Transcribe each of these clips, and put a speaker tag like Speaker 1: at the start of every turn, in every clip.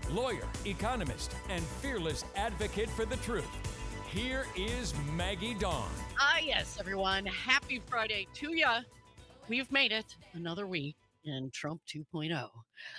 Speaker 1: lawyer, economist, and fearless advocate for the truth. Here is Maggie Dawn.
Speaker 2: Yes, everyone. Happy Friday to ya. We've made it another week in Trump 2.0.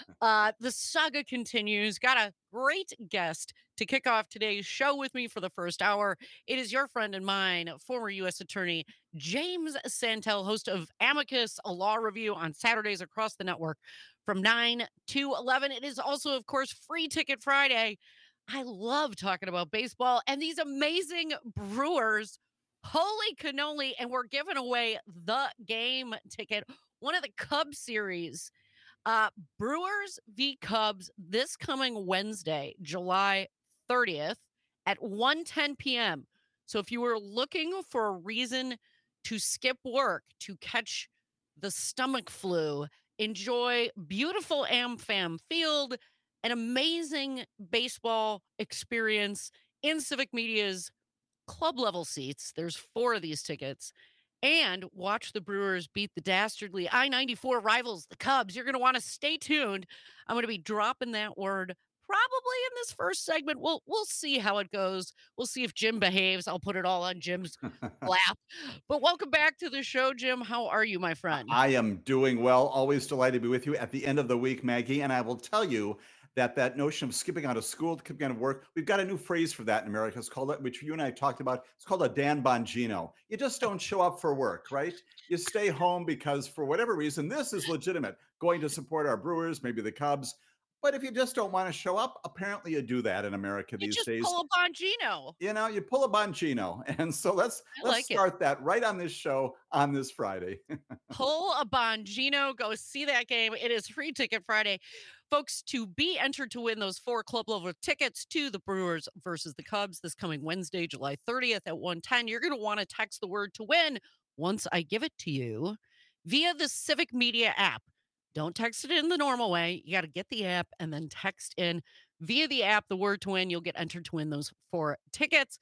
Speaker 2: The saga continues. Got a great guest to kick off today's show with me for the first hour. It is your friend and mine, former U.S. Attorney James Santel, host of Amicus, a law review on Saturdays across the network from 9 to 11. It is also, of course, Free Ticket Friday. I love talking about baseball and these amazing Brewers. Holy cannoli. And we're giving away the game ticket, one of the Cubs series. Uh, Brewers v. Cubs this coming Wednesday, July 30th at 1:10 p.m. So if you were looking for a reason to skip work to catch the stomach flu, enjoy beautiful AmFam Field, an amazing baseball experience in Civic Media's club level seats. There's 4 of these tickets. And watch the Brewers beat the dastardly I-94 rivals, the Cubs. You're going to want to stay tuned. I'm going to be dropping that word probably in this first segment. We'll see how it goes. We'll see if Jim behaves. I'll put it all on Jim's lap. But welcome back to the show, Jim. How are you, my friend?
Speaker 3: I am doing well. Always delighted to be with you at the end of the week, Maggie. And I will tell you that notion of skipping out of school, skipping out of work, we've got a new phrase for that in America. It's called, which you and I talked about, it's called a Dan Bongino. You just don't show up for work, right? You stay home because for whatever reason, this is legitimate, going to support our Brewers, maybe the Cubs. But if you just don't want to show up, apparently you do that in America
Speaker 2: You
Speaker 3: these
Speaker 2: just
Speaker 3: days.
Speaker 2: pull a Bongino.
Speaker 3: You pull a Bongino. And so let's
Speaker 2: like
Speaker 3: start that right on this show on this Friday.
Speaker 2: Pull a Bongino, go see that game. It is Free Ticket Friday. Folks, to be entered to win those 4 club level tickets to the Brewers versus the Cubs this coming Wednesday, July 30th at 1:10, you're going to want to text the word to win once I give it to you via the Civic Media app. Don't text it in the normal way. You got to get the app and then text in via the app the word to win. You'll get entered to win those 4 tickets.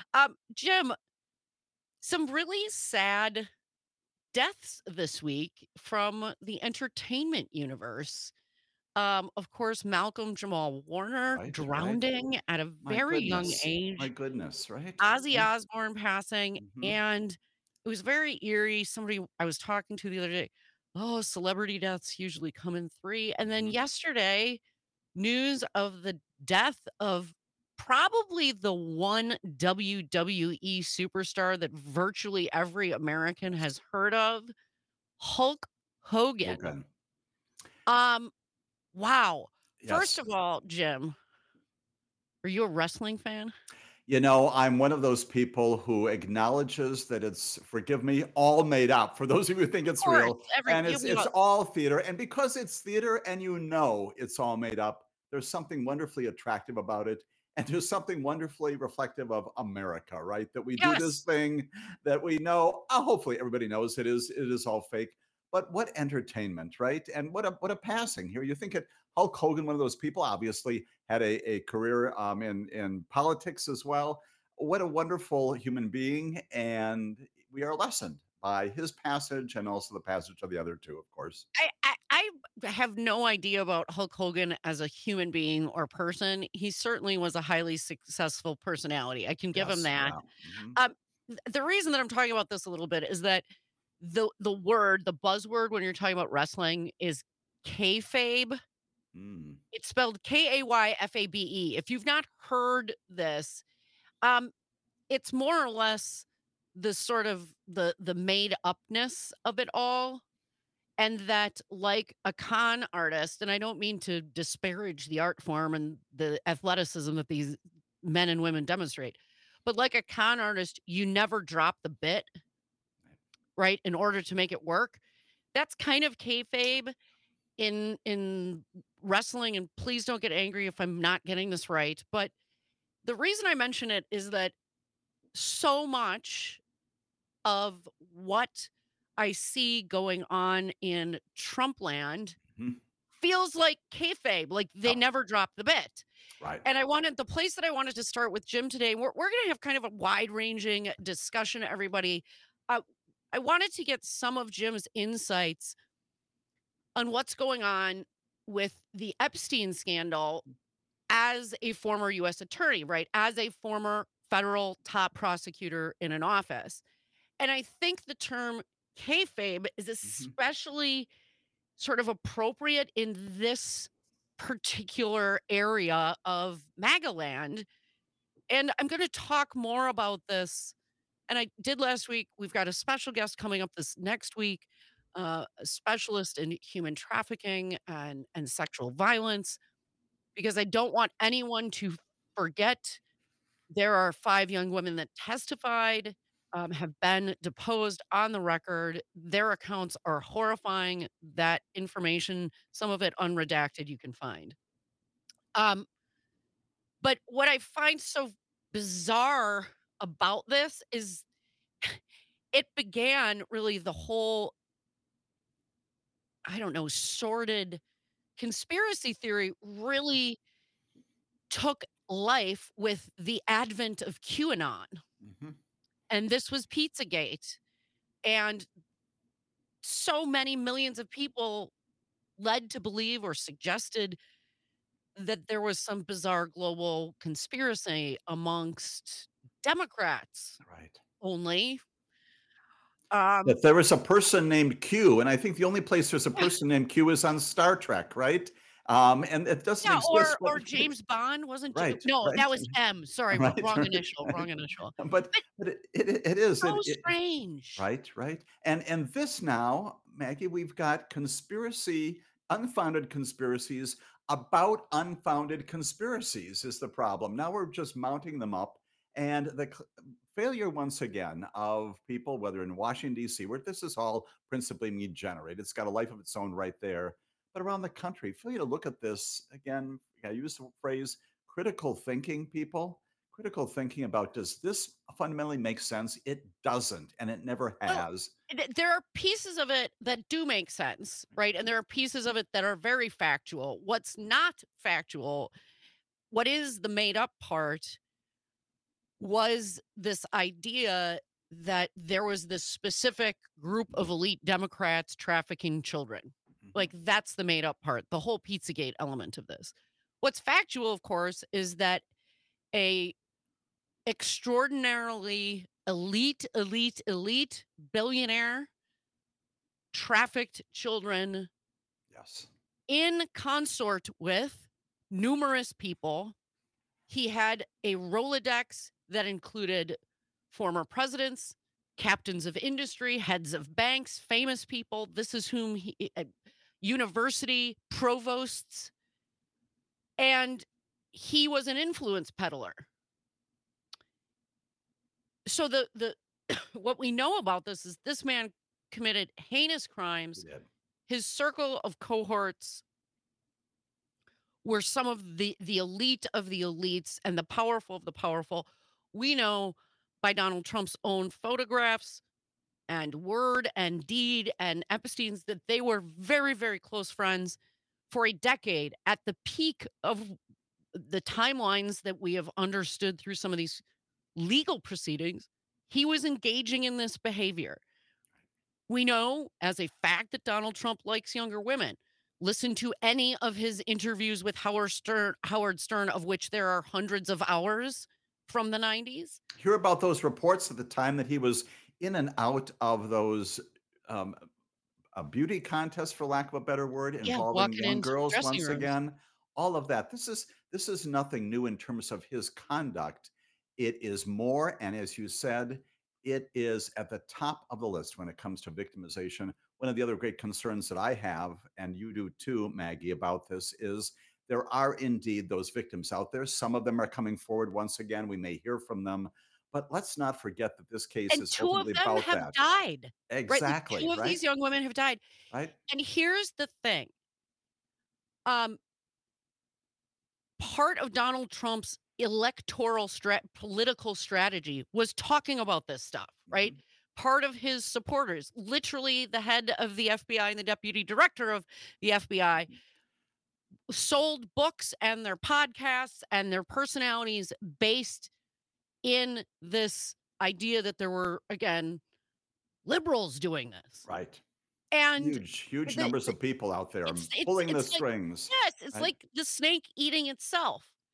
Speaker 2: Jim, some really sad deaths this week from the entertainment universe. Of course, Malcolm Jamal Warner
Speaker 3: Right, right.
Speaker 2: drowning at a
Speaker 3: My
Speaker 2: very young
Speaker 3: goodness. My
Speaker 2: age,
Speaker 3: goodness, right?
Speaker 2: Ozzy
Speaker 3: Right.
Speaker 2: Osbourne passing,
Speaker 3: Mhm.
Speaker 2: and it was very eerie. Somebody I was talking to the other day, oh, celebrity deaths usually come in 3. And then
Speaker 3: Mhm.
Speaker 2: yesterday, news of the death of probably the one WWE superstar that virtually every American has heard of, Hulk Hogan.
Speaker 3: Hogan.
Speaker 2: Um, wow. First
Speaker 3: Yes.
Speaker 2: of all, Jim, are you a wrestling fan?
Speaker 3: I'm one of those people who acknowledges that it's, forgive me, all made up. For those of you who think
Speaker 2: Of
Speaker 3: it's
Speaker 2: course,
Speaker 3: real,
Speaker 2: every
Speaker 3: and
Speaker 2: you
Speaker 3: it's
Speaker 2: know,
Speaker 3: all theater. And because it's theater and it's all made up, there's something wonderfully attractive about it. And there's something wonderfully reflective of America, right? That we do
Speaker 2: yes.
Speaker 3: this thing that we know, hopefully everybody knows it is all fake. But what entertainment, right? And what a passing here. You think it Hulk Hogan, one of those people, obviously had a career in politics as well. What a wonderful human being. And we are lessened by his passage and also the passage of the other two, of course.
Speaker 2: I have no idea about Hulk Hogan as a human being or person. He certainly was a highly successful personality. I can give him
Speaker 3: Yes.
Speaker 2: that.
Speaker 3: Yeah. Mhm.
Speaker 2: The reason that I'm talking about this a little bit is that the buzzword when you're talking about wrestling is kayfabe.
Speaker 3: Mm.
Speaker 2: It's spelled Kayfabe. If you've not heard this, um, it's more or less the sort of the made upness of it all, and that like a con artist, and I don't mean to disparage the art form and the athleticism that these men and women demonstrate, but like a con artist, you never drop the bit, right, in order to make it work. That's kind of kayfabe in wrestling, and please don't get angry if I'm not getting this right, but the reason I mention it is that so much of what I see going on in Trump land
Speaker 3: Mhm.
Speaker 2: feels like kayfabe, like they
Speaker 3: Yep.
Speaker 2: never dropped the bit.
Speaker 3: Right.
Speaker 2: And the place that I wanted to start with Jim today, we're going to have kind of a wide ranging discussion, everybody. Uh, I wanted to get some of Jim's insights on what's going on with the Epstein scandal as a former US attorney, right? As a former federal top prosecutor in an office. And I think the term kayfabe is
Speaker 3: Mhm.
Speaker 2: especially sort of appropriate in this particular area of MAGA land. And I'm going to talk more about this. And I did last week. We've got a special guest coming up this next week, a specialist in human trafficking and sexual violence, because I don't want anyone to forget there are 5 young women that testified, have been deposed on the record. Their accounts are horrifying. That information, some of it unredacted, you can find. Um, but what I find so bizarre about this is it began really the whole, I don't know, sordid conspiracy theory really took life with the advent of QAnon,
Speaker 3: Mhm.
Speaker 2: and this was Pizzagate. And so many millions of people led to believe or suggested that there was some bizarre global conspiracy amongst Democrats
Speaker 3: Right.
Speaker 2: only. Um,
Speaker 3: That there was a person named Q, and I think the only place there's a person named Q is on Star Trek, right? And it doesn't
Speaker 2: yeah,
Speaker 3: exist, but
Speaker 2: or James Bond wasn't.
Speaker 3: right,
Speaker 2: No,
Speaker 3: right,
Speaker 2: that was M. Sorry,
Speaker 3: right,
Speaker 2: wrong
Speaker 3: right,
Speaker 2: initial,
Speaker 3: right.
Speaker 2: wrong initial.
Speaker 3: But
Speaker 2: But
Speaker 3: it is
Speaker 2: so strange.
Speaker 3: right, right. And this now, Maggie, we've got unfounded conspiracies about unfounded conspiracies is the problem. Now we're just mounting them up. And failure once again of people, whether in Washington, D.C., where this is all principally me generated, it's got a life of its own right there, but around the country, failure to look at this again. I use the phrase critical thinking, people critical thinking about does this fundamentally make sense? It doesn't, and it never
Speaker 2: Well,
Speaker 3: has.
Speaker 2: there are pieces of it that do make sense, right? And there are pieces of it that are very factual. What's not factual, what is the made up part, was this idea that there was this specific group of elite Democrats trafficking children.
Speaker 3: Mhm.
Speaker 2: Like, that's the made up part, the whole Pizzagate element of this. What's factual, of course, is that a extraordinarily elite billionaire trafficked children
Speaker 3: Yes.
Speaker 2: in consort with numerous people. He had a Rolodex that included former presidents, captains of industry, heads of banks, famous people. This is whom university provosts, and he was an influence peddler. So the what we know about this is this man committed heinous
Speaker 3: He
Speaker 2: crimes.
Speaker 3: did.
Speaker 2: His circle of cohorts were some of the elite of the elites and the powerful of the powerful. We know by Donald Trump's own photographs and word and deed and Epstein's that they were very, very close friends for a decade. At the peak of the timelines that we have understood through some of these legal proceedings, he was engaging in this behavior. We know as a fact that Donald Trump likes younger women. Listen to any of his interviews with Howard Stern, of which there are hundreds of hours from the 90s.
Speaker 3: Hear about those reports at the time that he was in and out of those um, beauty contests, for lack of a better word,
Speaker 2: Yeah,
Speaker 3: involving
Speaker 2: walking
Speaker 3: young
Speaker 2: into
Speaker 3: girls
Speaker 2: dressing
Speaker 3: once
Speaker 2: rooms.
Speaker 3: again. All of that. This is nothing new in terms of his conduct. It is more, and as you said, it is at the top of the list when it comes to victimization. One of the other great concerns that I have, and you do too, Maggie, about this is there are indeed those victims out there. Some of them are coming forward once again. We may hear from them, but let's not forget that this case
Speaker 2: And
Speaker 3: is
Speaker 2: 2 of
Speaker 3: ultimately
Speaker 2: them
Speaker 3: about
Speaker 2: have
Speaker 3: that.
Speaker 2: died, right? Like,
Speaker 3: Exactly,
Speaker 2: 2 of
Speaker 3: right?
Speaker 2: these young women have died.
Speaker 3: Right?
Speaker 2: And here's the thing, um, part of Donald Trump's political strategy was talking about this stuff, right?
Speaker 3: Mhm.
Speaker 2: Part of his supporters, literally the head of the FBI and the deputy director of the FBI,
Speaker 3: Mhm.
Speaker 2: sold books and their podcasts and their personalities based in this idea that there were, again, liberals doing this.
Speaker 3: Right.
Speaker 2: And
Speaker 3: Huge
Speaker 2: the,
Speaker 3: numbers of people out there
Speaker 2: it's
Speaker 3: pulling the
Speaker 2: like,
Speaker 3: strings,
Speaker 2: yes, it's
Speaker 3: right?
Speaker 2: like the snake eating itself.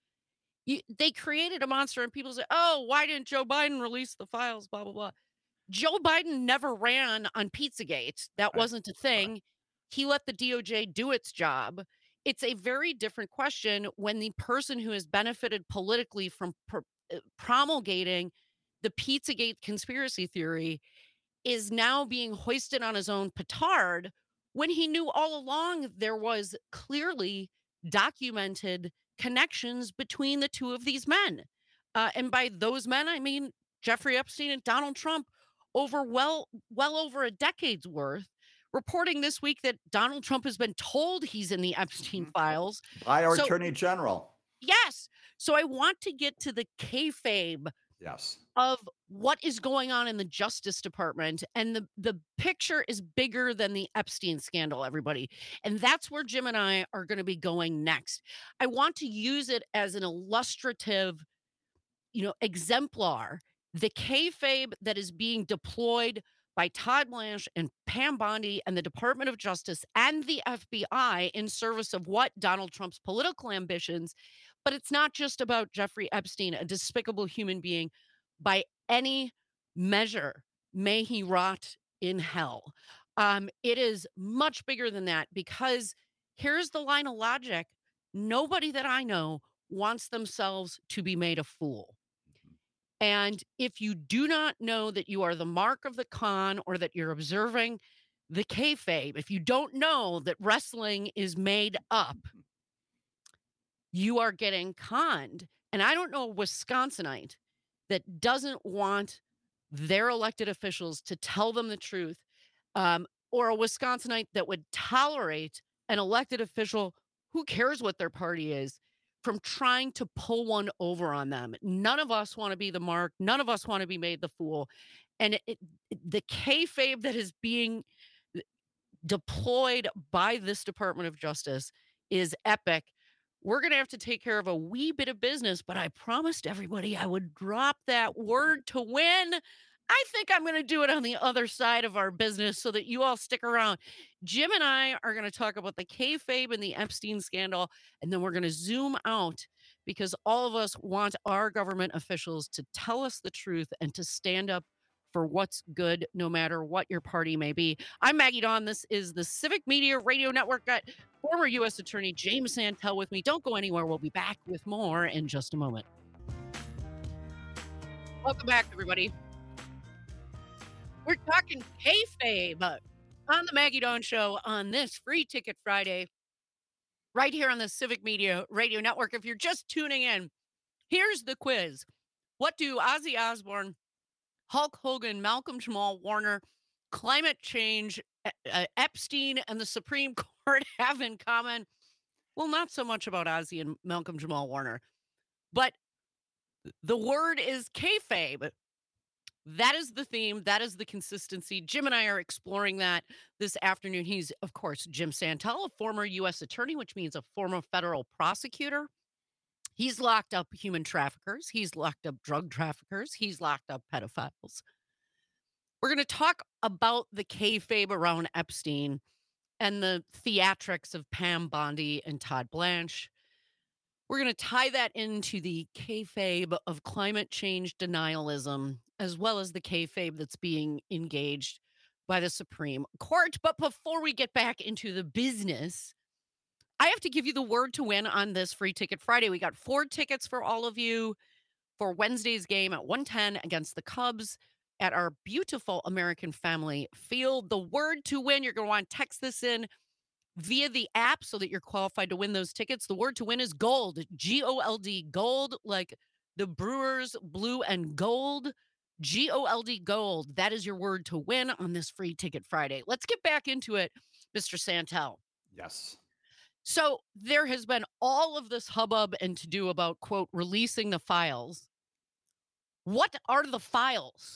Speaker 2: They created a monster, and people say, "Oh, why didn't Joe Biden release the files?" Blah blah blah. Joe Biden never ran on Pizzagate. That
Speaker 3: Right.
Speaker 2: wasn't a
Speaker 3: Right.
Speaker 2: thing. He let the DOJ do its job. It's a very different question when the person who has benefited politically from promulgating the Pizzagate conspiracy theory is now being hoisted on his own petard when he knew all along there was clearly documented connections between the two of these men. And by those men, I mean Jeffrey Epstein and Donald Trump over well over a decade's worth. Reporting this week that Donald Trump has been told he's in the Epstein
Speaker 3: Mhm.
Speaker 2: files.
Speaker 3: By our
Speaker 2: So
Speaker 3: attorney general.
Speaker 2: yes, so I want to get to the kayfabe
Speaker 3: Yes.
Speaker 2: of what is going on in the Justice Department, and the picture is bigger than the Epstein scandal, everybody, and that's where Jim and I are gonna be going next. I want to use it as an illustrative, exemplar, the kayfabe that is being deployed by Todd Blanche and Pam Bondi and the Department of Justice and the FBI in service of what? Donald Trump's political ambitions. But it's not just about Jeffrey Epstein, a despicable human being by any measure. May he rot in hell. It is much bigger than that because here's the line of logic. Nobody that I know wants themselves to be made a fool.
Speaker 3: Mhm.
Speaker 2: And if you do not know that you are the mark of the con or that you're observing the kayfabe, if you don't know that wrestling is made up, you are getting conned. And I don't know a Wisconsinite that doesn't want their elected officials to tell them the truth, or a Wisconsinite that would tolerate an elected official, who cares what their party is, from trying to pull one over on them. None of us want to be the mark. None of us want to be made the fool. And the kayfabe that is being deployed by this Department of Justice is epic. We're going to have to take care of a wee bit of business, but I promised everybody I would drop that word to win. I think I'm going to do it on the other side of our business so that you all stick around. Jim and I are going to talk about the kayfabe and the Epstein scandal, and then we're going to zoom out because all of us want our government officials to tell us the truth and to stand up for what's good, no matter what your party may be. I'm Maggie Dawn. This is the Civic Media Radio Network. Got former U.S. Attorney James Santel with me. Don't go anywhere. We'll be back with more in just a moment. Welcome back, everybody. We're talking kayfabe on the Maggie Dawn Show on this Free Ticket Friday, right here on the Civic Media Radio Network. If you're just tuning in, here's the quiz. What do Ozzy Osbourne, Hulk Hogan, Malcolm Jamal Warner, climate change, Epstein, and the Supreme Court have in common? Well, not so much about Ozzy and Malcolm Jamal Warner, but the word is kayfabe. That is the theme. That is the consistency. Jim and I are exploring that this afternoon. He's, of course, Jim Santel, a former U.S. attorney, which means a former federal prosecutor. He's locked up human traffickers. He's locked up drug traffickers. He's locked up pedophiles. We're going to talk about the kayfabe around Epstein and the theatrics of Pam Bondi and Todd Blanche. We're going to tie that into the kayfabe of climate change denialism, as well as the kayfabe that's being engaged by the Supreme Court. But before we get back into the business, I have to give you the word to win on this Free Ticket Friday. We got 4 tickets for all of you for Wednesday's game at 1:10 against the Cubs at our beautiful American Family Field. The word to win, you're going to want to text this in via the app so that you're qualified to win those tickets. The word to win is gold, GOLD, gold, like the Brewers blue and gold, GOLD, gold. That is your word to win on this Free Ticket Friday. Let's get back into it, Mr. Santel.
Speaker 3: Yes.
Speaker 2: So there has been all of this hubbub and to do about, quote, releasing the files. What are the files?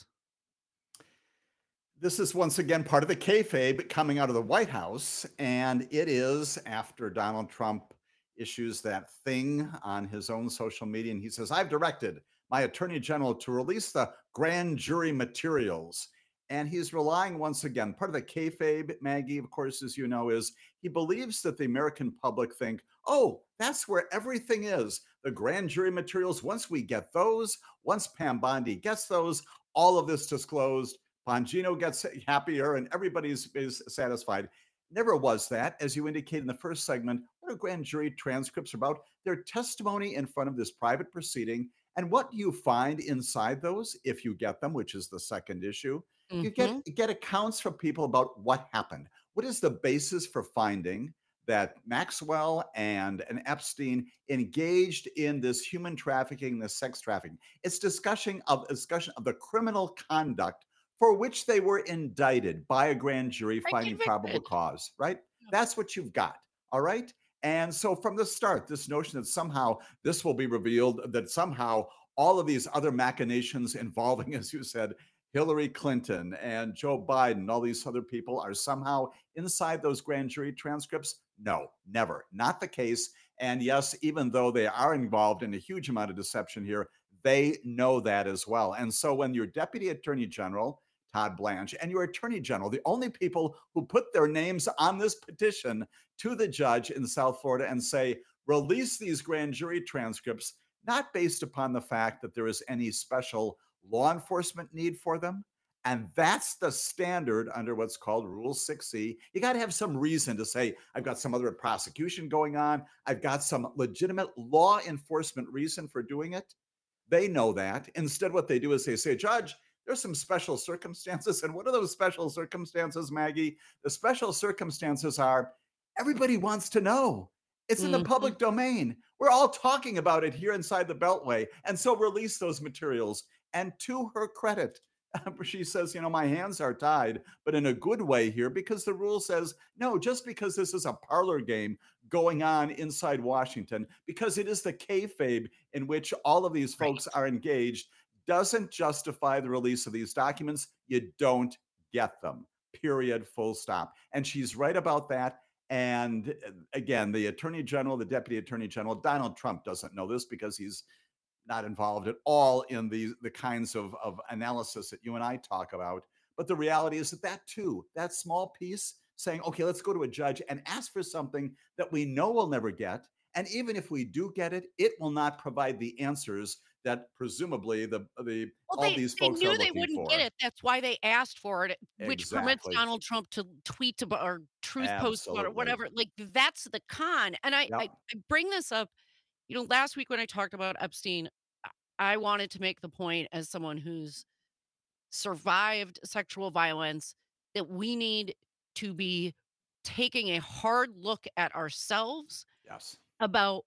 Speaker 3: This is once again part of the kayfabe coming out of the White House, and it is after Donald Trump issues that thing on his own social media, and he says, "I've directed my attorney general to release the grand jury materials." And he's relying once again, part of the kayfabe, Maggie, of course, as you know, is he believes that the American public think, oh, that's where everything is. the grand jury materials, once we get those, once Pam Bondi gets those, all of this disclosed, Bongino gets happier and everybody's is satisfied. Never was that. As you indicated in the first segment, what are grand jury transcripts are about? Their testimony in front of this private proceeding. And what do you find inside those, if you get them, which is the second issue? You
Speaker 2: Hmm.
Speaker 3: get accounts from people about what happened. What is the basis for finding that Maxwell and Epstein engaged in this human trafficking, this sex trafficking? It's discussion of the criminal conduct for which they were indicted by a grand jury
Speaker 2: Right,
Speaker 3: finding probable
Speaker 2: convicted.
Speaker 3: cause, right?
Speaker 2: Yeah.
Speaker 3: That's what you've got. All right. And so from the start, this notion that somehow this will be revealed, that somehow all of these other machinations involving, as you said, Hillary Clinton and Joe Biden, all these other people are somehow inside those grand jury transcripts. No, never. Not the case. And yes, even though they are involved in a huge amount of deception here, they know that as well. And so when your deputy attorney general, Todd Blanche, and your attorney general, the only people who put their names on this petition to the judge in South Florida and say, release these grand jury transcripts, not based upon the fact that there is any special law enforcement need for them. And that's the standard under what's called Rule 6C. You got to have some reason to say, I've got some other prosecution going on. I've got some legitimate law enforcement reason for doing it. They know that. Instead, what they do is they say, Judge, there's some special circumstances. And what are those special circumstances, Maggie? The special circumstances are everybody wants to know. It's in the
Speaker 2: Hmm.
Speaker 3: public domain. We're all talking about it here inside the Beltway. And so release those materials. And to her credit, she says, my hands are tied, but in a good way here, because the rule says, no, just because this is a parlor game going on inside Washington, because it is the kayfabe in which all of these folks
Speaker 2: Right.
Speaker 3: are engaged, doesn't justify the release of these documents. You don't get them, period, full stop. And she's right about that. And again, the attorney general, the deputy attorney general, Donald Trump doesn't know this because he's not involved at all in the kinds of analysis that you and I talk about. But the reality is that too, that small piece saying, okay, let's go to a judge and ask for something that we know we'll never get. And even if we do get it, it will not provide the answers that presumably the
Speaker 2: Well,
Speaker 3: all these
Speaker 2: they
Speaker 3: folks are
Speaker 2: knew they
Speaker 3: looking
Speaker 2: wouldn't get
Speaker 3: for.
Speaker 2: it. That's why they asked for it, which permits
Speaker 3: Exactly.
Speaker 2: Donald Trump to tweet about or truth post about it,
Speaker 3: Absolutely.
Speaker 2: whatever. Like that's the con. And
Speaker 3: Yep.
Speaker 2: I bring this up, last week when I talked about Epstein, I wanted to make the point as someone who's survived sexual violence that we need to be taking a hard look at ourselves
Speaker 3: Yes.
Speaker 2: about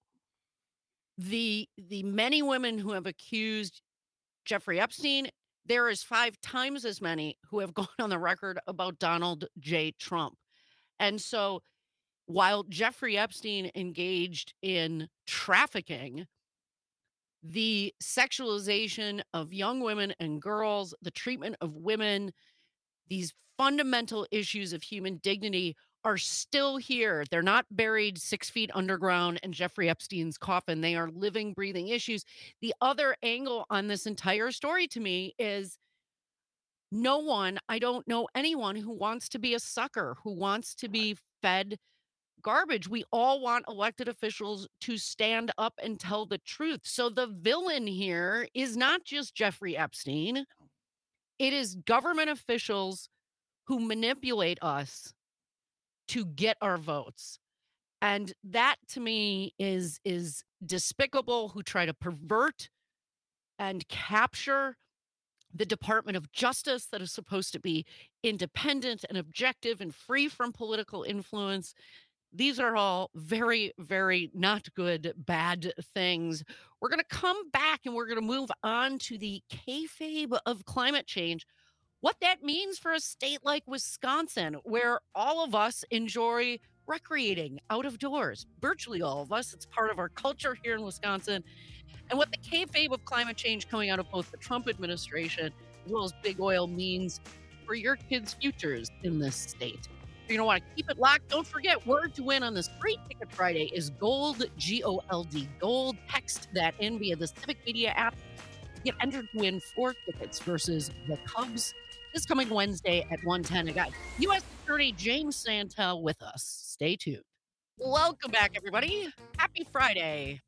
Speaker 2: the many women who have accused Jeffrey Epstein. There is 5 times as many who have gone on the record about Donald J. Trump. And so while Jeffrey Epstein engaged in trafficking, the sexualization of young women and girls, the treatment of women, these fundamental issues of human dignity are still here. They're not buried 6 feet underground in Jeffrey Epstein's coffin. They are living, breathing issues. The other angle on this entire story to me is I don't know anyone who wants to be a sucker, who wants to be fed garbage. We all want elected officials to stand up and tell the truth. So the villain here is not just Jeffrey Epstein, it is government officials who manipulate us to get our votes. And that to me is despicable, who try to pervert and capture the Department of Justice that is supposed to be independent and objective and free from political influence. These are all very, very not good, bad things. We're going to come back and we're going to move on to the kayfabe of climate change, what that means for a state like Wisconsin, where all of us enjoy recreating out of doors. Virtually all of us. It's part of our culture here in Wisconsin. And what the kayfabe of climate change coming out of both the Trump administration as well as big oil means for your kids' futures in this state. You're going to want to keep it locked. Don't forget, word to win on this free Ticket Friday is GOLD, GOLD, gold. Text that in via the Civic Media app to get entered to win 4 tickets versus the Cubs this coming Wednesday at 1:10. I got U.S. Attorney James Santel with us. Stay tuned. Welcome back, everybody. Happy Friday.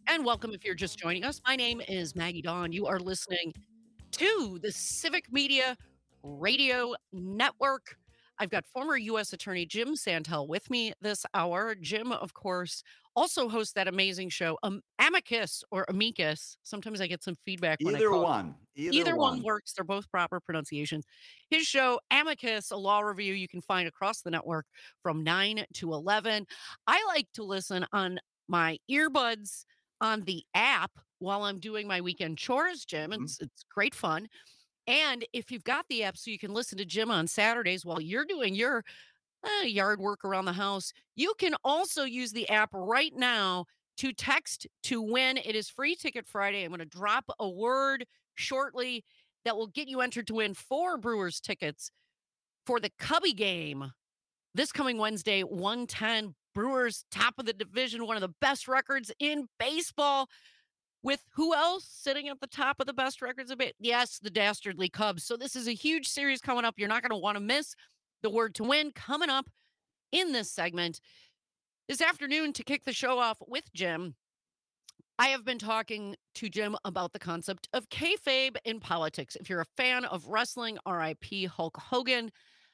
Speaker 2: And welcome if you're just joining us. My name is Maggie Dawn. You are listening to the Civic Media Radio Network. I've got former U.S. Attorney Jim Santel with me this hour. Jim, of course, also hosts that amazing show, Amicus or Amicus. Sometimes I get some feedback when I
Speaker 3: Either
Speaker 2: call it.
Speaker 3: one, either
Speaker 2: Either one
Speaker 3: one.
Speaker 2: works. They're both proper pronunciations. His show, Amicus, a law review you can find across the network from 9 to 11. I like to listen on my earbuds on the app while I'm doing my weekend chores, Jim.
Speaker 3: Mhm.
Speaker 2: It's great fun. And if you've got the app so you can listen to Jim on Saturdays while you're doing your yard work around the house, you can also use the app right now to text to win. It is Free Ticket Friday. I'm going to drop a word shortly that will get you entered to win 4 Brewers tickets for the Cubby game this coming Wednesday, 110. Brewers, top of the division, one of the best records in baseball. With who else sitting at the top of the best records of it? Yes, the dastardly Cubs. So this is a huge series coming up. You're not going to want to miss the word to win coming up in this segment. This afternoon, to kick the show off with Jim, I have been talking to Jim about the concept of kayfabe in politics. If you're a fan of wrestling, R.I.P. Hulk Hogan,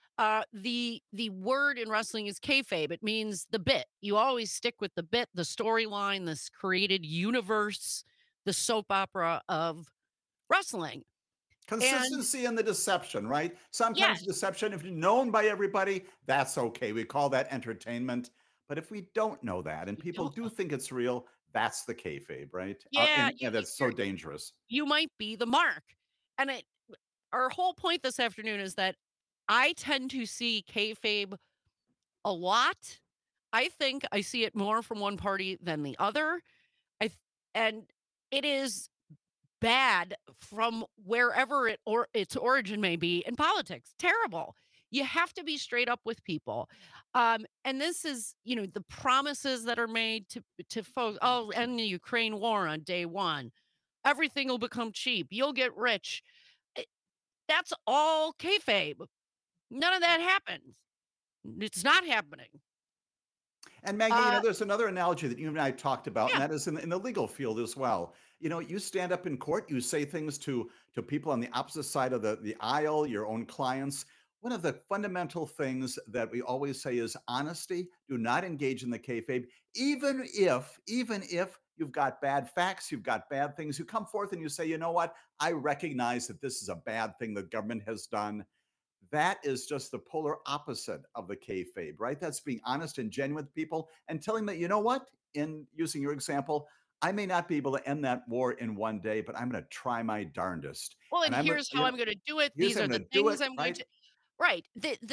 Speaker 2: the word in wrestling is kayfabe. It means the bit. You always stick with the bit, the storyline, this created universe, the soap opera of wrestling. And
Speaker 3: Consistency and the deception, right?
Speaker 2: yes,
Speaker 3: Sometimes deception, if you're known by everybody, that's okay. We call that entertainment. But if we don't know that and
Speaker 2: you
Speaker 3: people
Speaker 2: don't
Speaker 3: do
Speaker 2: know.
Speaker 3: think it's real, that's the kayfabe, right?
Speaker 2: Yeah,
Speaker 3: And that's so dangerous.
Speaker 2: you might be the mark. And our whole point this afternoon is that I tend to see kayfabe a lot. I think I see it more from one party than the other. I th- and it is bad from wherever its origin may be in politics. Terrible. You have to be straight up with people. And this is, the promises that are made to folks. Oh, end the Ukraine war on day one. Everything will become cheap. You'll get rich. Eh, That's all kayfabe. None of that happens. It's not happening.
Speaker 3: And Maggie,
Speaker 2: Uh,
Speaker 3: there's another analogy that you and I talked about, and
Speaker 2: yeah.
Speaker 3: that is in the legal field as well. You stand up in court, you say things to people on the opposite side of the aisle, your own clients. One of the fundamental things that we always say is honesty. Do not engage in the kayfabe, even if you've got bad facts, you've got bad things. You come forth and you say, you know what? I recognize that this is a bad thing the government has done. That is just the polar opposite of the kayfabe, right? That's being honest and genuine with people and telling them, you know what? In using your example, I may not be able to end that war in one day, but I'm going to try my darndest.
Speaker 2: Well,
Speaker 3: And
Speaker 2: and
Speaker 3: I'm going
Speaker 2: here's how I'm going to do it.
Speaker 3: here's
Speaker 2: These
Speaker 3: how
Speaker 2: are
Speaker 3: I'm
Speaker 2: the
Speaker 3: going to do
Speaker 2: things
Speaker 3: it,
Speaker 2: I'm going
Speaker 3: right?
Speaker 2: to. Right.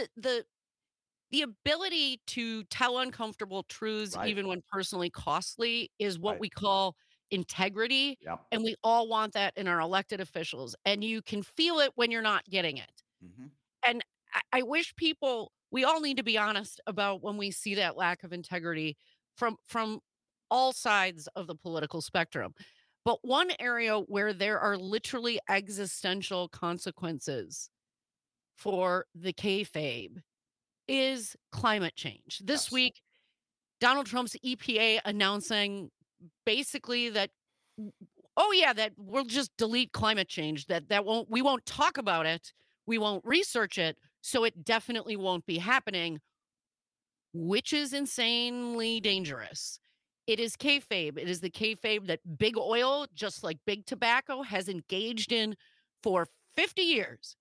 Speaker 2: The ability to tell uncomfortable truths,
Speaker 3: Right,
Speaker 2: even when personally costly, is what
Speaker 3: right.
Speaker 2: we call integrity.
Speaker 3: Yep.
Speaker 2: And we all want that in our elected officials. And you can feel it when you're not getting it.
Speaker 3: Hmm.
Speaker 2: And I wish we all need to be honest about when we see that lack of integrity from all sides of the political spectrum. But one area where there are literally existential consequences for the kayfabe is climate change. This
Speaker 3: Yes.
Speaker 2: week, Donald Trump's EPA announcing basically that, oh yeah, that we'll just delete climate change. We won't talk about it, we won't research it, so it definitely won't be happening, which is insanely dangerous. It is kayfabe. It is the kayfabe that big oil, just like big tobacco, has engaged in for 50 years.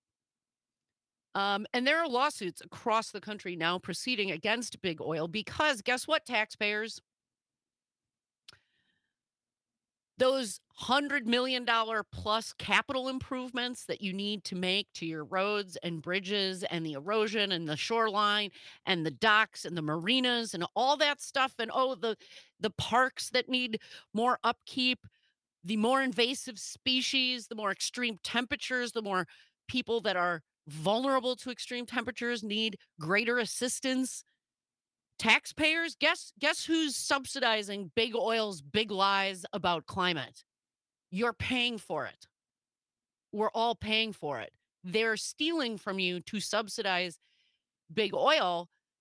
Speaker 2: And there are lawsuits across the country now proceeding against big oil because guess what, taxpayers? Those $100 million plus capital improvements that you need to make to your roads and bridges and the erosion and the shoreline and the docks and the marinas and all that stuff. And oh, the parks that need more upkeep, the more invasive species, the more extreme temperatures, the more people that are vulnerable to extreme temperatures need greater assistance. Taxpayers, guess who's subsidizing big oil's big lies about climate? You're paying for it. We're all paying for it. They're stealing from you to subsidize big oil.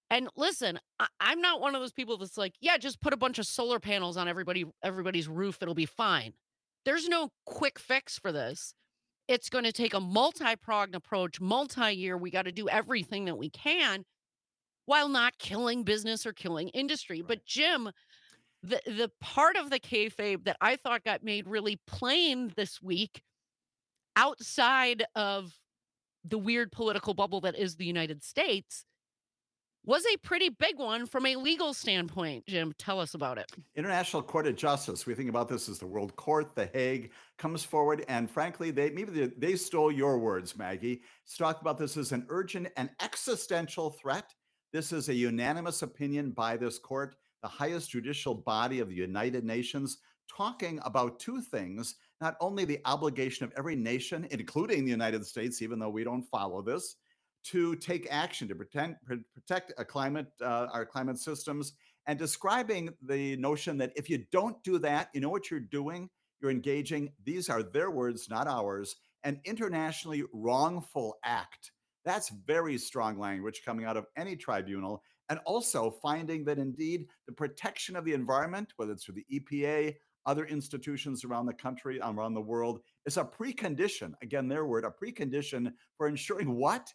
Speaker 2: And listen, I'm not one of those people that's like, yeah, just put a bunch of solar panels on everybody's roof. It'll be fine. There's no quick fix for this. It's going to take a multi-pronged approach, multi-year. We got to do everything that we can while not killing business or killing industry.
Speaker 3: Right.
Speaker 2: But Jim, the part of the kayfabe that I thought got made really plain this week, outside of the weird political bubble that is the United States, was a pretty big one from a legal standpoint. Jim, tell us about it.
Speaker 3: International Court of Justice. We think about this as the World Court. The Hague comes forward, and frankly, they stole your words, Maggie. To talk about this as an urgent and existential threat. This is a unanimous opinion by this court, the highest judicial body of the United Nations, talking about two things: not only the obligation of every nation, including the United States, even though we don't follow this, to take action to protect our climate systems, and describing the notion that if you don't do that, you know what you're doing? You're engaging, these are their words, not ours, an internationally wrongful act. That's very strong language coming out of any tribunal. And also finding that indeed the protection of the environment, whether it's through the EPA, other institutions around the country, around the world, is a precondition, again, their word, a precondition for ensuring what?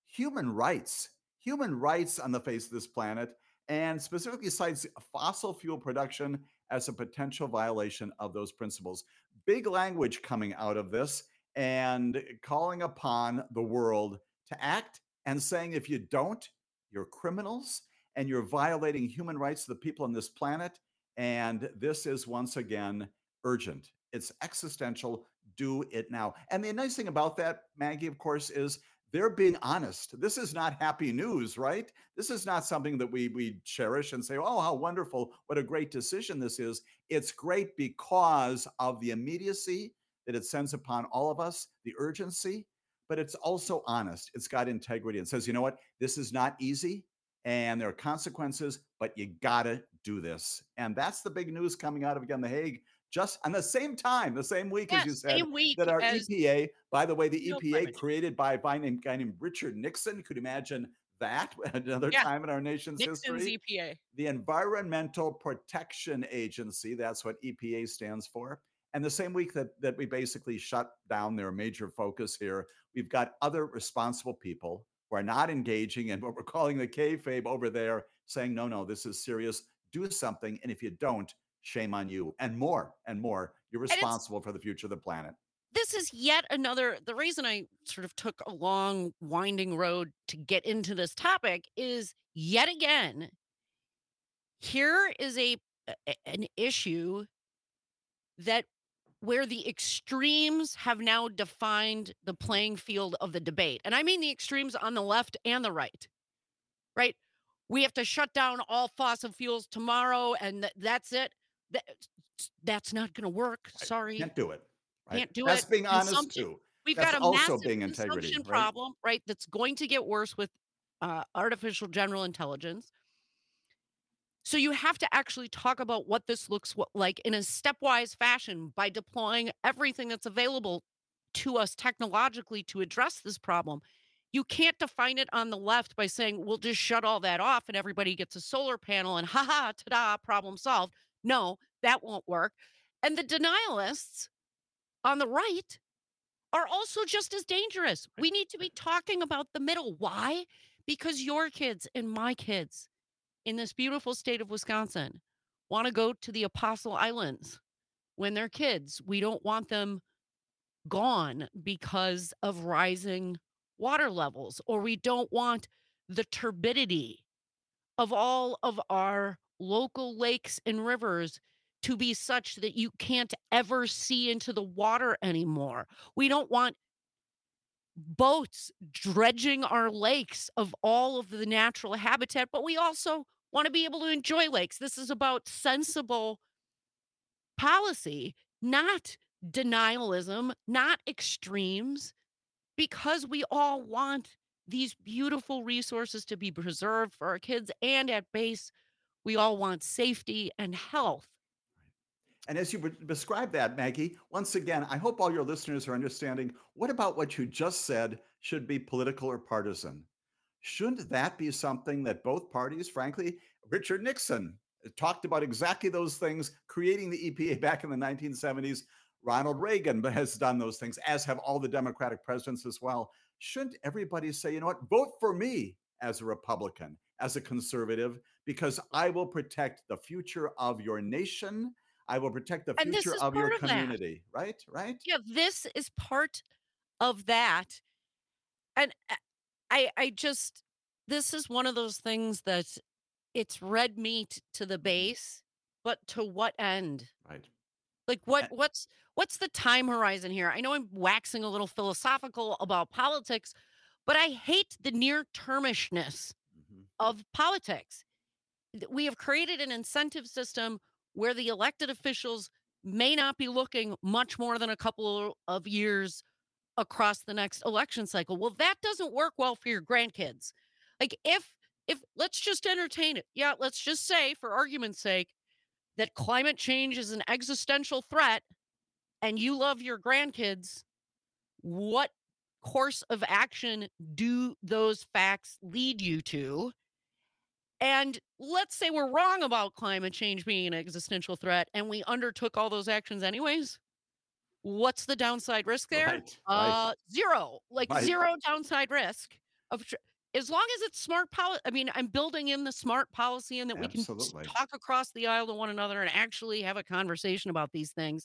Speaker 3: Human rights on the face of this planet, and specifically cites fossil fuel production as a potential violation of those principles. Big language coming out of this and calling upon the world to act and saying, if you don't, you're criminals and you're violating human rights of the people on this planet. And this is once again urgent. It's existential. Do it now. And the nice thing about that, Maggie, of course, is they're being honest. This is not happy news, right? This is not something that we cherish and say, "Oh, how wonderful! What a great decision this is." It's great because of the immediacy that it sends upon all of us, the urgency, but it's also honest. It's got integrity and says, "You know what? This is not easy, and there are consequences, but you gotta do this." And that's the big news coming out of again the Hague just on the same time, the same week, as you
Speaker 2: Yes,
Speaker 3: said,
Speaker 2: same week
Speaker 3: that our
Speaker 2: as
Speaker 3: EPA, by the way, the
Speaker 2: real
Speaker 3: EPA
Speaker 2: climate change.
Speaker 3: created by a guy named Richard Nixon. Could you imagine that at another
Speaker 2: Yeah,
Speaker 3: time in our nation's
Speaker 2: Nixon's
Speaker 3: history?
Speaker 2: EPA.
Speaker 3: The Environmental Protection Agency, that's what EPA stands for. And the same week that we basically shut down their major focus here, we've got other responsible people who are not engaging in what we're calling the kayfabe over there, saying, no, no, this is serious. Do something. And if you don't, shame on you. And more and more, you're
Speaker 2: And it's
Speaker 3: responsible for the future of the planet.
Speaker 2: this is yet another the reason I sort of took a long winding road to get into this topic is yet again, here is an issue that where the extremes have now defined the playing field of the debate. And I mean the extremes on the left and the right? We have to shut down all fossil fuels tomorrow and that's it. That, that's not going to work.
Speaker 3: Right.
Speaker 2: Sorry.
Speaker 3: Can't do it. Right.
Speaker 2: Can't do
Speaker 3: That's
Speaker 2: it.
Speaker 3: being honest
Speaker 2: Consumption.
Speaker 3: too.
Speaker 2: We've
Speaker 3: That's
Speaker 2: got a
Speaker 3: also
Speaker 2: massive
Speaker 3: being integrity,
Speaker 2: consumption
Speaker 3: right?
Speaker 2: problem, right? That's going to get worse with artificial general intelligence. So you have to actually talk about what this looks like in a stepwise fashion by deploying everything that's available to us technologically to address this problem. You can't define it on the left by saying, we'll just shut all that off and everybody gets a solar panel and haha, ta da, problem solved. No, that won't work. And the denialists on the right are also just as dangerous.
Speaker 3: Right.
Speaker 2: We need to be talking about the middle. Why? Because your kids and my kids in this beautiful state of Wisconsin want to go to the Apostle Islands when they're kids. We don't want them gone because of rising water levels, or we don't want the turbidity of all of our local lakes and rivers to be such that you can't ever see into the water anymore. We don't want boats dredging our lakes of all of the natural habitat, but we also want to be able to enjoy lakes. This is about sensible policy, not denialism, not extremes, because we all want these beautiful resources to be preserved for our kids. And at base, we all want safety and health.
Speaker 3: And as you describe that, Maggie, once again, I hope all your listeners are understanding what about what you just said should be political or partisan. Shouldn't that be something that both parties, frankly, Richard Nixon talked about exactly those things, creating the EPA back in the 1970s. Ronald Reagan has done those things, as have all the Democratic presidents as well. Shouldn't everybody say, you know what, vote for me as a Republican, as a conservative, because I will protect the future of your nation. I will protect the
Speaker 2: And this
Speaker 3: future
Speaker 2: is
Speaker 3: of your
Speaker 2: part of that.
Speaker 3: community, right? Right?
Speaker 2: Yeah, this is part of that. And I just this is one of those things that it's red meat to the
Speaker 3: Mhm.
Speaker 2: base, but to what end?
Speaker 3: Right.
Speaker 2: Like
Speaker 3: Eh,
Speaker 2: what's the time horizon here? I know I'm waxing a little philosophical about politics, but I hate the near termishness
Speaker 3: mhm.
Speaker 2: of politics. We have created an incentive system where the elected officials may not be looking much more than a couple of years across the next election cycle. Well, that doesn't work well for your grandkids. Like if let's just entertain it. Yeah, let's just say for argument's sake that climate change is an existential threat and you love your grandkids, what course of action do those facts lead you to? And let's say we're wrong about climate change being an existential threat and we undertook all those actions anyways. What's the downside risk there?
Speaker 3: Right. Right.
Speaker 2: Zero, like
Speaker 3: Right.
Speaker 2: zero downside risk of as long as it's smart policy. I mean, I'm building in the smart policy and that we can
Speaker 3: Absolutely.
Speaker 2: talk across the aisle to one another and actually have a conversation about these things.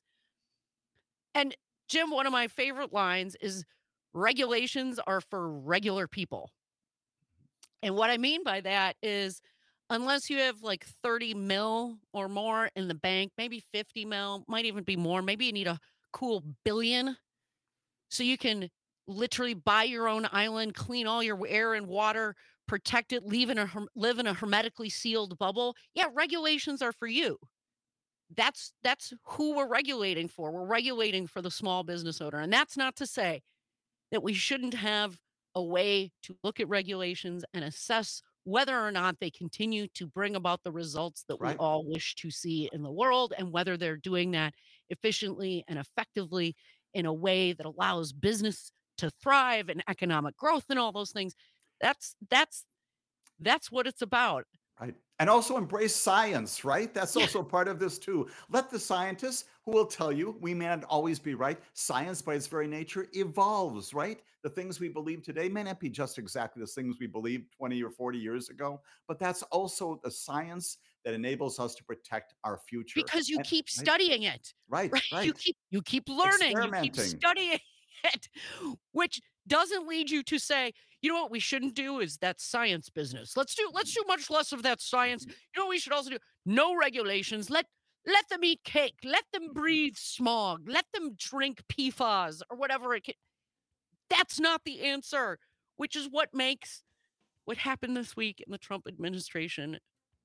Speaker 2: And Jim, one of my favorite lines is regulations are for regular people. And what I mean by that is unless you have like 30 mil or more in the bank, maybe 50 mil, might even be more. Maybe you need a cool billion so you can literally buy your own island, clean all your air and water, protect it, live in a hermetically sealed bubble. Yeah, regulations are for you. That's who we're regulating for. We're regulating for the small business owner. And that's not to say that we shouldn't have a way to look at regulations and assess whether or not they continue to bring about the results that we
Speaker 3: Right.
Speaker 2: all wish to see in the world and whether they're doing that efficiently and effectively in a way that allows business to thrive and economic growth and all those things. That's that's what it's about.
Speaker 3: Right. And also embrace science, right? That's
Speaker 2: Yeah,
Speaker 3: also part of this too. Let the scientists who will tell you we may not always be right. Science, by its very nature, evolves, right? The things we believe today may not be just exactly the things we believed 20 or 40 years ago, but that's also the science that enables us to protect our future.
Speaker 2: because you
Speaker 3: And
Speaker 2: keep
Speaker 3: right,
Speaker 2: studying it,
Speaker 3: right,
Speaker 2: right? You
Speaker 3: right.
Speaker 2: keep learning, you keep
Speaker 3: Experimenting.
Speaker 2: studying it, which doesn't lead you to say, you know what we shouldn't do is that science business. Let's do much less of that science.
Speaker 3: Mhm.
Speaker 2: You know what we should also do? No regulations. Let them eat cake. Let them
Speaker 3: Mhm.
Speaker 2: breathe smog. Let them drink PFAS or whatever it can. That's not the answer, which is what makes what happened this week in the Trump administration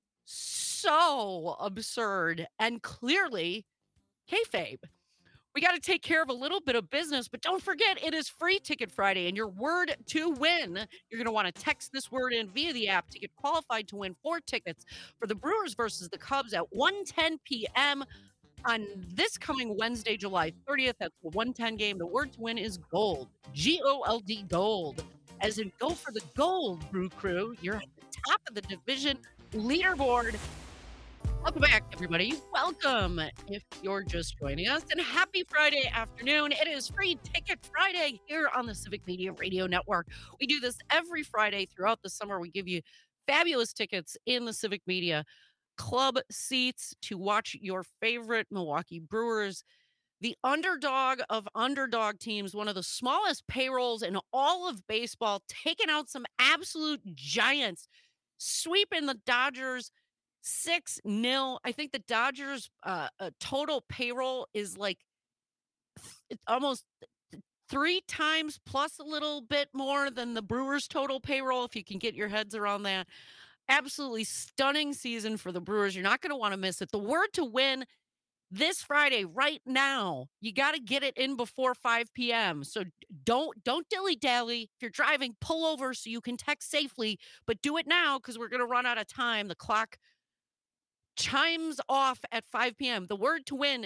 Speaker 2: so absurd and clearly kayfabe. We got to take care of a little bit of business, but don't forget it is free Ticket Friday and your word to win. You're going to want to text this word in via the app to get qualified to win 4 tickets for the Brewers versus the Cubs at 1:10 p.m. on this coming Wednesday, July 30th. That's the 1:10 game. The word to win is gold. GOLD gold. As in go for the gold, Brew Crew. You're at the top of the division leaderboard. Welcome back, everybody. Welcome if you're just joining us, and happy Friday afternoon. It is Free Ticket Friday here on the Civic Media Radio Network. We do this every Friday throughout the summer. We give you fabulous tickets in the Civic Media Club seats to watch your favorite Milwaukee Brewers, the underdog of underdog teams, one of the smallest payrolls in all of baseball, taking out some absolute giants, sweeping the Dodgers 6-0. I think the Dodgers total payroll is like it's almost 3 times plus a little bit more than the Brewers total payroll, if you can get your heads around that. Absolutely stunning season for the Brewers. You're not going to want to miss it. The word to win this Friday, right now, you got to get it in before 5 p.m. So don't dilly dally. If you're driving, pull over so you can text safely, but do it now because we're going to run out of time. The clock chimes off at 5 p.m. The word to win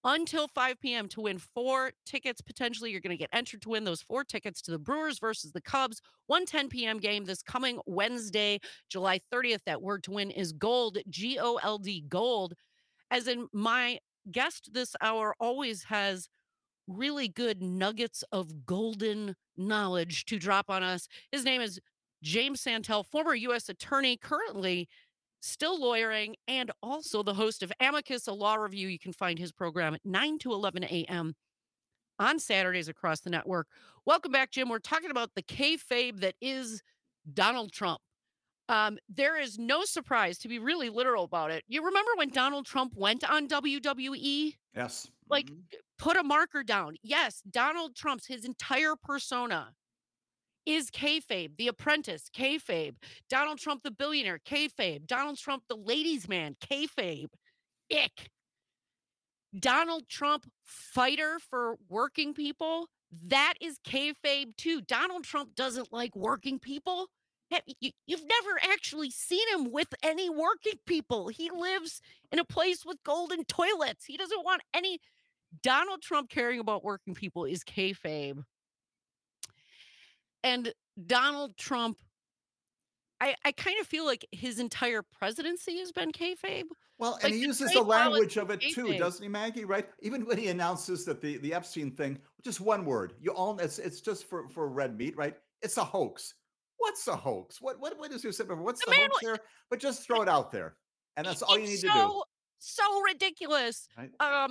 Speaker 2: until 5 p.m. to win 4 tickets. Potentially, you're going to get entered to win those 4 tickets to the Brewers versus the Cubs, 1:10 p.m. game this coming Wednesday, July 30th. That word to win is gold, GOLD, gold. As in, my guest this hour always has really good nuggets of golden knowledge to drop on us. His name is James Santel, former U.S. attorney, currently still lawyering, and also the host of Amicus, a law review. You can find his program at 9 to 11 a.m. on Saturdays across the network. Welcome back, Jim. We're talking about the kayfabe that is Donald Trump. There is no surprise, to be really literal about it. You remember when Donald Trump went on WWE?
Speaker 3: Yes.
Speaker 2: Like, put a marker down. Yes, Donald Trump's, his entire persona is kayfabe. The Apprentice, kayfabe. Donald Trump, the billionaire, kayfabe. Donald Trump, the ladies' man, kayfabe. Ick. Donald Trump, fighter for working people, that is kayfabe too. Donald Trump doesn't like working people. You've never actually seen him with any working people. He lives in a place with golden toilets. He doesn't want any. Donald Trump caring about working people is kayfabe. And Donald Trump, I kind of feel like his entire presidency has been kayfabe.
Speaker 3: Well, and
Speaker 2: Like
Speaker 3: he
Speaker 2: the
Speaker 3: uses the
Speaker 2: trade
Speaker 3: language
Speaker 2: policy
Speaker 3: of it
Speaker 2: is
Speaker 3: too,
Speaker 2: kayfabe.
Speaker 3: doesn't he, Maggie? Right? Even when he announces that the Epstein thing, just one word, you all it's just for red meat, right? It's a hoax. What's a hoax? What is your sympathy? What's
Speaker 2: The
Speaker 3: the hoax
Speaker 2: man,
Speaker 3: there? But just throw it out there, and that's all you
Speaker 2: it's
Speaker 3: need to do,
Speaker 2: so ridiculous.
Speaker 3: right?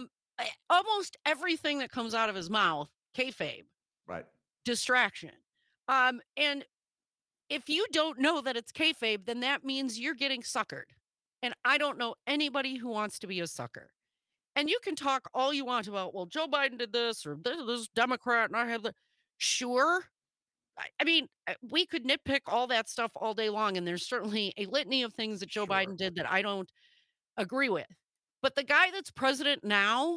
Speaker 2: Almost everything that comes out of his mouth, kayfabe,
Speaker 3: Right.
Speaker 2: distraction. And if you don't know that it's kayfabe, then that means you're getting suckered. And I don't know anybody who wants to be a sucker. And you can talk all you want about, well, Joe Biden did this or this Democrat and I have the. Sure. I mean, we could nitpick all that stuff all day long. And there's certainly a litany of things that Joe
Speaker 3: Sure.
Speaker 2: Biden did that I don't agree with. But the guy that's president now,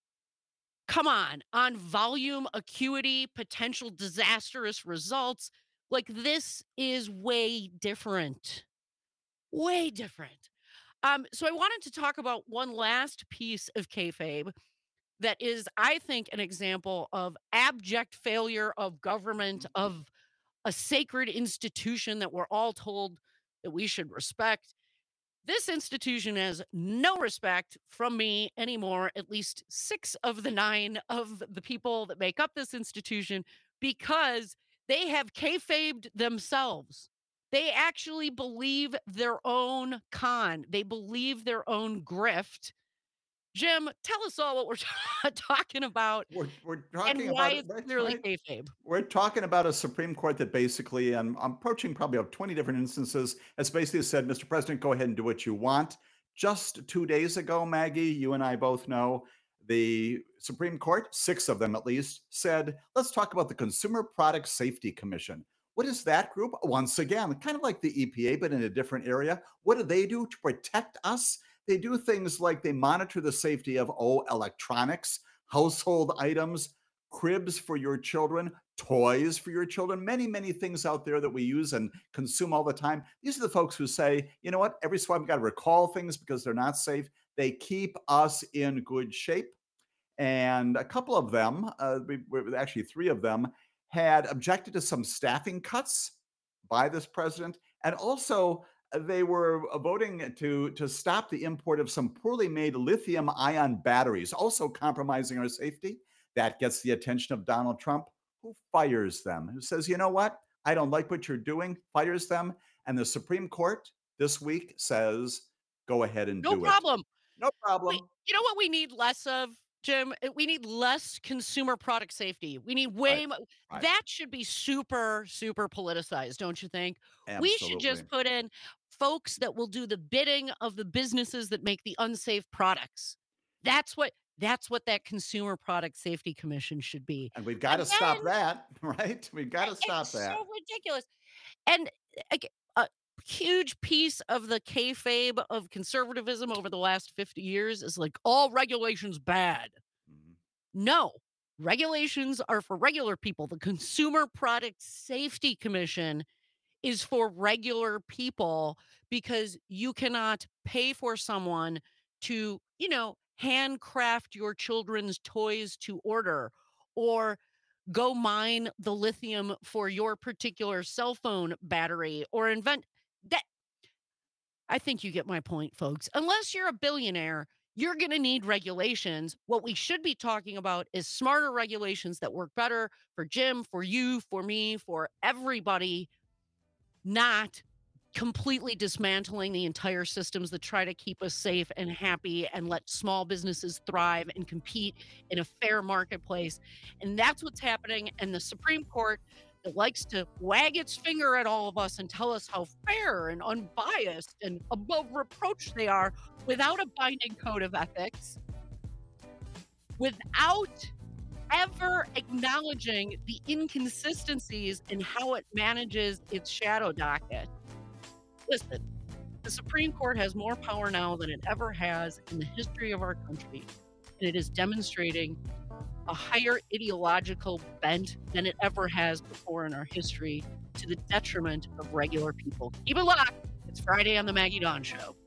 Speaker 2: come on volume, acuity, potential disastrous results. Like, this is way different. Way different. So I wanted to talk about one last piece of kayfabe that is, I think, an example of abject failure of government,
Speaker 3: Mhm.
Speaker 2: of a sacred institution that we're all told that we should respect. This institution has no respect from me anymore, at least 6 of the 9 of the people that make up this institution, because they have kayfabed themselves. They actually believe their own con. They believe their own grift. Jim, tell us all what we're talking about
Speaker 3: We're
Speaker 2: and
Speaker 3: talking
Speaker 2: why
Speaker 3: about it.
Speaker 2: it's
Speaker 3: That's
Speaker 2: clearly
Speaker 3: right.
Speaker 2: kayfabe.
Speaker 3: We're talking about a Supreme Court that basically, and I'm approaching probably of 20 different instances, has basically said, Mr. President, go ahead and do what you want. Just 2 days ago, Maggie, you and I both know the Supreme Court, 6 of them at least, said, let's talk about the Consumer Product Safety Commission. What is that group? Once again, kind of like the EPA, but in a different area. What do they do to protect us? They do things like they monitor the safety of, electronics, household items, cribs for your children, toys for your children, many, many things out there that we use and consume all the time. These are the folks who say, you know what, every so often we've got to recall things because they're not safe. They keep us in good shape. And a couple of them, actually 3 of them, had objected to some staffing cuts by this president. And also, they were voting to stop the import of some poorly made lithium ion batteries, also compromising our safety. That gets the attention of Donald Trump, who fires them, who says, you know what? I don't like what you're doing, fires them. And the Supreme Court this week says, go ahead and
Speaker 2: No
Speaker 3: do it.
Speaker 2: problem.
Speaker 3: No problem.
Speaker 2: You know what we need less of, Jim? We need less consumer product safety. We need
Speaker 3: Right.
Speaker 2: way more.
Speaker 3: Right.
Speaker 2: That should be super, super politicized, don't you think? We should
Speaker 3: Absolutely.
Speaker 2: just put in folks that will do the bidding of the businesses that make the unsafe products. That's what that Consumer Product Safety Commission should be.
Speaker 3: And we've got
Speaker 2: And
Speaker 3: to
Speaker 2: then
Speaker 3: stop that, right? We've got to stop
Speaker 2: it's
Speaker 3: that.
Speaker 2: so ridiculous. And a huge piece of the kayfabe of conservatism over the last 50 years is like all regulations bad.
Speaker 3: Mhm.
Speaker 2: No, regulations are for regular people. The Consumer Product Safety Commission is for regular people because you cannot pay for someone to, handcraft your children's toys to order, or go mine the lithium for your particular cell phone battery, or invent that. I think you get my point, folks. Unless you're a billionaire, you're going to need regulations. What we should be talking about is smarter regulations that work better for Jim, for you, for me, for everybody, not completely dismantling the entire systems that try to keep us safe and happy and let small businesses thrive and compete in a fair marketplace. And that's what's happening. And the Supreme Court, that likes to wag its finger at all of us and tell us how fair and unbiased and above reproach they are, without a binding code of ethics, without ever acknowledging the inconsistencies in how it manages its shadow docket. Listen, the Supreme Court has more power now than it ever has in the history of our country, and it is demonstrating a higher ideological bent than it ever has before in our history, to the detriment of regular people. Keep it locked. It's Friday on the Maggie Dawn Show.